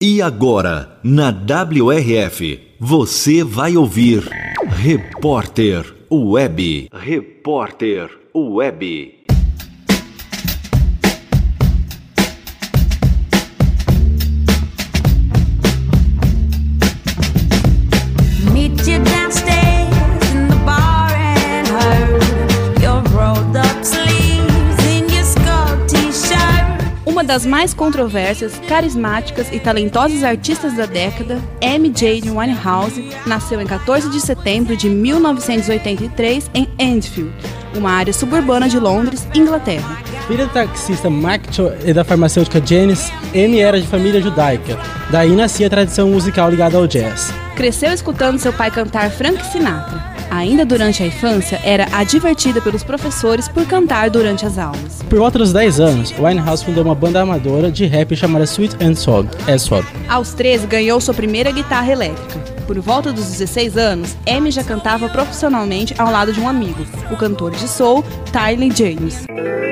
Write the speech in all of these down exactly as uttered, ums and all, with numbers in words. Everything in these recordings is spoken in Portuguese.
E agora, na W R F, você vai ouvir Repórter Web. Repórter Web. Uma das mais controversas, carismáticas e talentosas artistas da década, Amy Jane Winehouse, nasceu em quatorze de setembro de mil novecentos e oitenta e três em Enfield, uma área suburbana de Londres, Inglaterra. Filha do taxista Mark Cho e da farmacêutica Janice, Amy era de família judaica, daí nascia a tradição musical ligada ao jazz. Cresceu escutando seu pai cantar Frank Sinatra. Ainda durante a infância, era advertida pelos professores por cantar durante as aulas. Por volta dos dez anos, Winehouse fundou uma banda amadora de rap chamada Sweet and Soul. Aos treze, ganhou sua primeira guitarra elétrica. Por volta dos dezesseis anos, Amy já cantava profissionalmente ao lado de um amigo, o cantor de soul, Tyler James.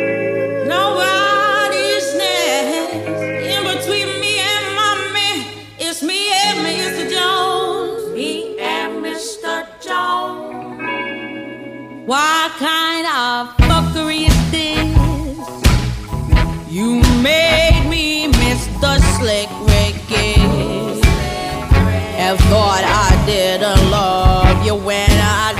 What kind of fuckery is this? You made me Mister Slick Ricky, and thought I didn't love you when I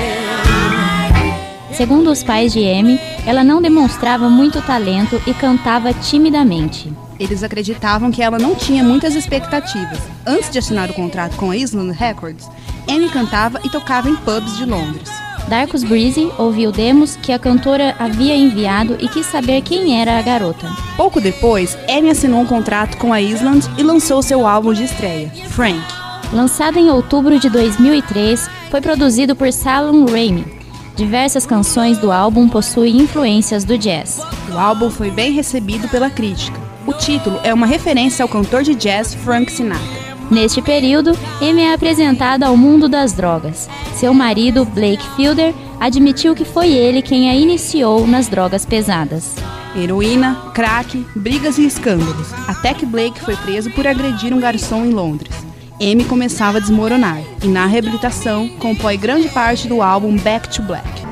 did. Segundo os pais de Amy, ela não demonstrava muito talento e cantava timidamente. Eles acreditavam que ela não tinha muitas expectativas. Antes de assinar o contrato com a Island Records, Amy cantava e tocava em pubs de Londres. Darcus Breezy ouviu demos que a cantora havia enviado e quis saber quem era a garota. Pouco depois, Amy assinou um contrato com a Island e lançou seu álbum de estreia, Frank. Lançado em outubro de dois mil e três, foi produzido por Salon Raimi. Diversas canções do álbum possuem influências do jazz. O álbum foi bem recebido pela crítica. O título é uma referência ao cantor de jazz Frank Sinatra. Neste período, Amy é apresentada ao mundo das drogas. Seu marido, Blake Fielder, admitiu que foi ele quem a iniciou nas drogas pesadas. Heroína, crack, brigas e escândalos, até que Blake foi preso por agredir um garçom em Londres. Amy começava a desmoronar e, na reabilitação, compõe grande parte do álbum Back to Black.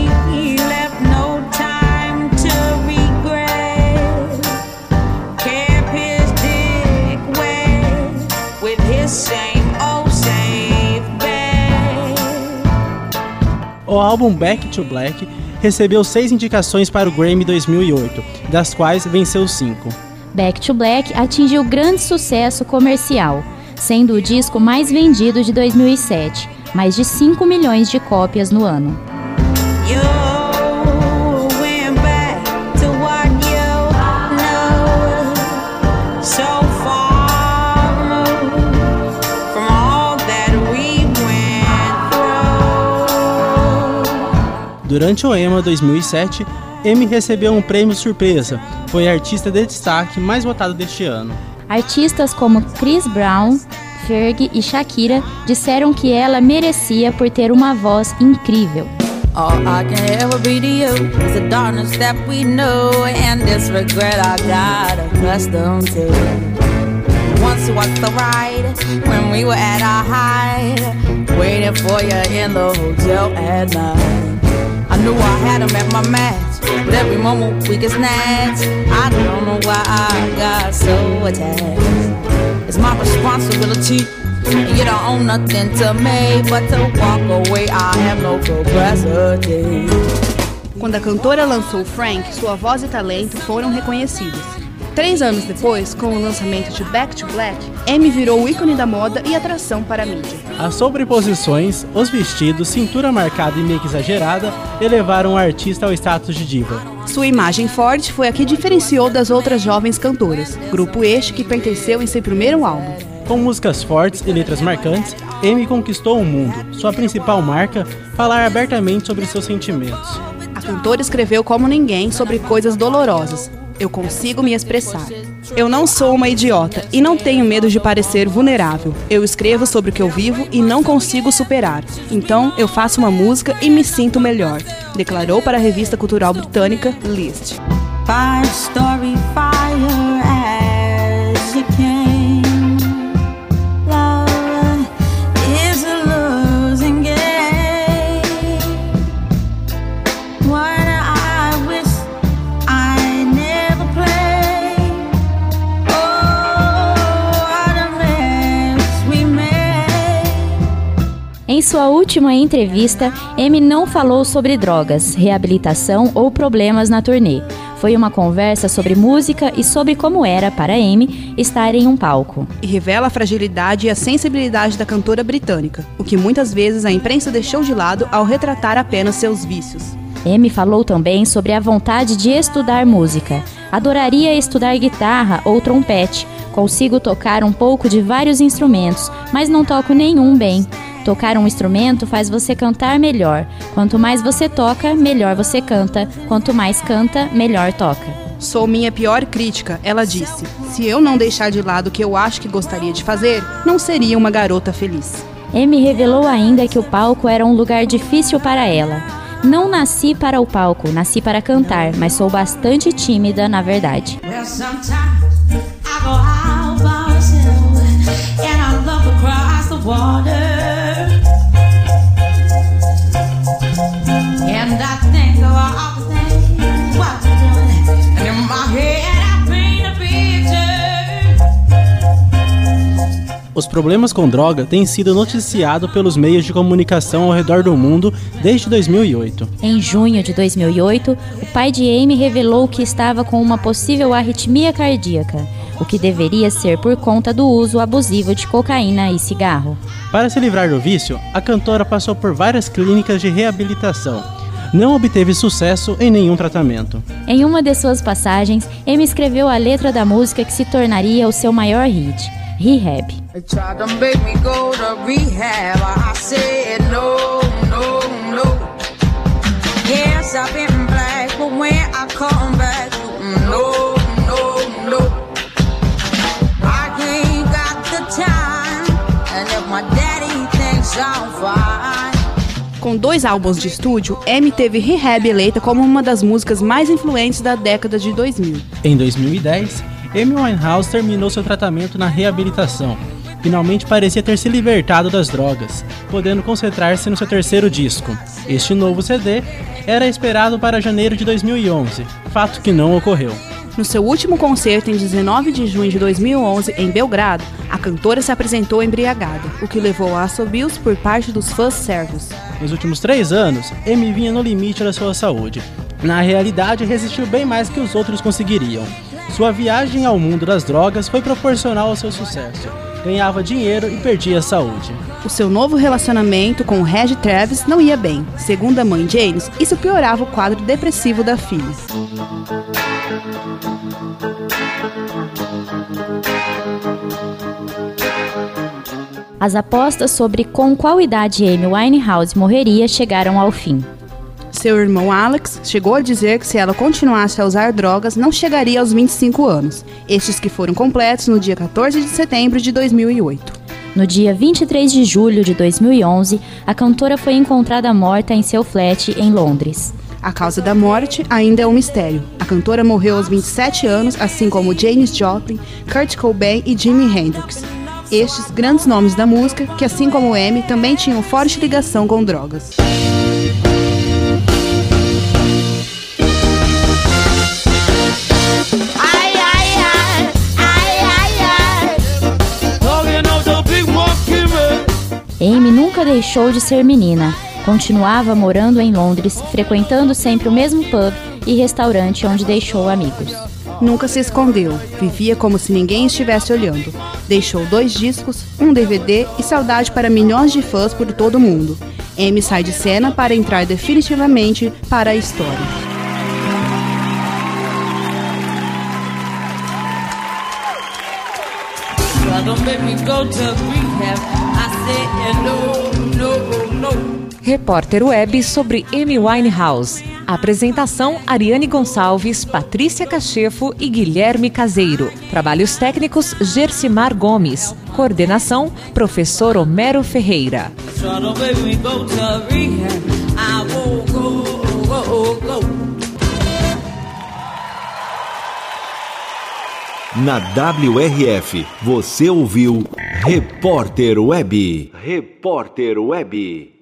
O álbum Back to Black recebeu seis indicações para o Grammy dois mil e oito, das quais venceu cinco. Back to Black atingiu grande sucesso comercial, sendo o disco mais vendido de dois mil e sete, mais de cinco milhões de cópias no ano. Durante o EMA dois mil e sete, Amy recebeu um prêmio surpresa. Foi a artista de destaque mais votada deste ano. Artistas como Chris Brown, Fergie e Shakira disseram que ela merecia por ter uma voz incrível. All I can ever be to you is the darkness that we know and this regret I got accustomed to. Once was the ride when we were at our height, waiting for you in the hotel at night. I knew I had him at my match, but every moment we get snatched. I don't know why I got so attached. It's my responsibility, and you don't own nothing to me, but to walk away I have no capacity. Quando a cantora lançou Frank, sua voz e talento foram reconhecidos. Três anos depois, com o lançamento de Back to Black, Amy virou o ícone da moda e atração para a mídia. As sobreposições, os vestidos, cintura marcada e make exagerada elevaram o artista ao status de diva. Sua imagem forte foi a que diferenciou das outras jovens cantoras, grupo este que pertenceu em seu primeiro álbum. Com músicas fortes e letras marcantes, Amy conquistou o mundo. Sua principal marca, falar abertamente sobre seus sentimentos. A cantora escreveu como ninguém sobre coisas dolorosas. Eu consigo me expressar. Eu não sou uma idiota e não tenho medo de parecer vulnerável. Eu escrevo sobre o que eu vivo e não consigo superar. Então, eu faço uma música e me sinto melhor, declarou para a revista cultural britânica List. Five story fire as you came. Em sua última entrevista, Amy não falou sobre drogas, reabilitação ou problemas na turnê. Foi uma conversa sobre música e sobre como era para Amy estar em um palco. E revela a fragilidade e a sensibilidade da cantora britânica, o que muitas vezes a imprensa deixou de lado ao retratar apenas seus vícios. Amy falou também sobre a vontade de estudar música. Adoraria estudar guitarra ou trompete. Consigo tocar um pouco de vários instrumentos, mas não toco nenhum bem. Tocar um instrumento faz você cantar melhor. Quanto mais você toca, melhor você canta. Quanto mais canta, melhor toca. Sou minha pior crítica, ela disse. Se eu não deixar de lado o que eu acho que gostaria de fazer, não seria uma garota feliz. Amy revelou ainda que o palco era um lugar difícil para ela. Não nasci para o palco, nasci para cantar, mas sou bastante tímida, na verdade. Os problemas com droga têm sido noticiados pelos meios de comunicação ao redor do mundo desde dois mil e oito. Em junho de dois mil e oito, o pai de Amy revelou que estava com uma possível arritmia cardíaca, o que deveria ser por conta do uso abusivo de cocaína e cigarro. Para se livrar do vício, a cantora passou por várias clínicas de reabilitação. Não obteve sucesso em nenhum tratamento. Em uma de suas passagens, Amy escreveu a letra da música que se tornaria o seu maior hit, Rehab. They tried to make me go to rehab. I said no, no, no. Yes, I've been black, but when I come back, no, no, no. I ain't got the time, and if my daddy thinks I'm fine. Com dois álbuns de estúdio, Amy teve Rehab eleita como uma das músicas mais influentes da década de dois mil. Em dois mil e dez, Amy Winehouse terminou seu tratamento na reabilitação. Finalmente parecia ter se libertado das drogas, podendo concentrar-se no seu terceiro disco. Este novo C D era esperado para janeiro de dois mil e onze, fato que não ocorreu. No seu último concerto, em dezenove de junho de dois mil e onze, em Belgrado, a cantora se apresentou embriagada, o que levou a assobios por parte dos fãs sérvios. Nos últimos três anos, Amy vinha no limite da sua saúde. Na realidade, resistiu bem mais que os outros conseguiriam. Sua viagem ao mundo das drogas foi proporcional ao seu sucesso. Ganhava dinheiro e perdia a saúde. O seu novo relacionamento com o Reggie Travis não ia bem. Segundo a mãe Janis, isso piorava o quadro depressivo da filha. As apostas sobre com qual idade Amy Winehouse morreria chegaram ao fim. Seu irmão Alex chegou a dizer que se ela continuasse a usar drogas, não chegaria aos vinte e cinco anos, estes que foram completos no dia quatorze de setembro de dois mil e oito. No dia vinte e três de julho de dois mil e onze, a cantora foi encontrada morta em seu flat em Londres. A causa da morte ainda é um mistério. A cantora morreu aos vinte e sete anos, assim como Janis Joplin, Kurt Cobain e Jimi Hendrix. Estes grandes nomes da música, que assim como Amy, também tinham forte ligação com drogas. Amy nunca deixou de ser menina. Continuava morando em Londres, frequentando sempre o mesmo pub e restaurante onde deixou amigos. Nunca se escondeu, vivia como se ninguém estivesse olhando. Deixou dois discos, um D V D e saudade para milhões de fãs por todo o mundo. Amy sai de cena para entrar definitivamente para a história. Repórter Web sobre Amy Winehouse. Apresentação: Ariane Gonçalves, Patrícia Cachefo e Guilherme Caseiro. Trabalhos técnicos: Gersimar Gomes. Coordenação: Professor Homero Ferreira. Na W R F, você ouviu Repórter Web. Repórter Web.